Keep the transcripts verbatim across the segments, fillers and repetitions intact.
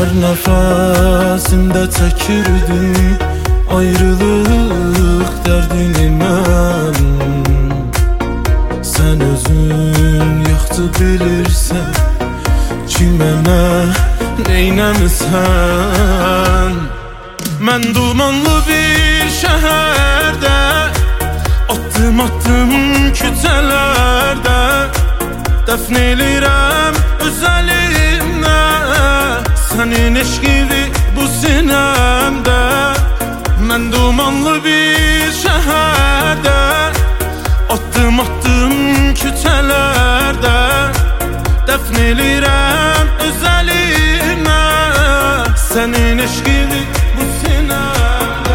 Her nefesimde çekirdim ayrılık derdini mən. Sen özün yaxşı bilirsən kimə nə neynəmisən. Mən dumanlı bir şəhərdə attım attım küçələrdə, dəfn elirəm öz əlimlə sənin eşqini bu sinəmdə. Mən dumanlı bir şəhərdə attım attım küçələrdə, dəfn elirəm öz əlimlə sənin eşqini bu sinəmdə.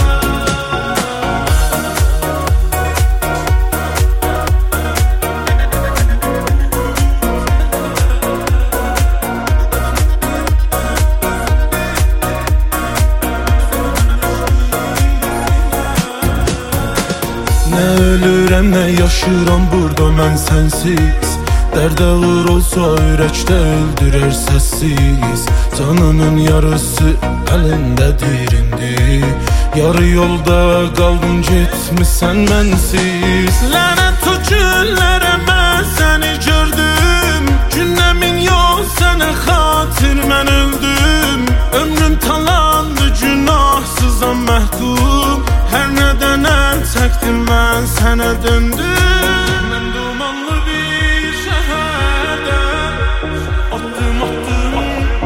Nə ölürəm, nə yaşıram burada mən sənsiz. Dərd ağır olsa ürəkdə öldürər səssiz. Canımın yarısı əlindədir indi, yarı yolda qaldın getmisən mənsiz. Lənət o günlərə mən səni gördüm, gündəmin yox sənə xatir mən öldüm. Ömrüm talandı, günahsızam məhdum, hər nədən əl çəkdim mən sənə döndüm. Mən dumanlı bir şəhərdə attım attım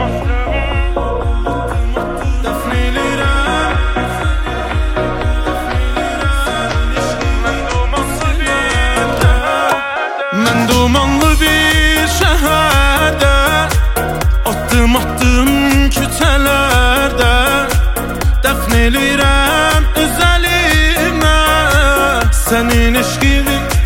dəfn elirəm. Mən dumanlı bir şəhərdə attım attım küçələrdə, dəfn elirəm öz əlimlə sənin eşqini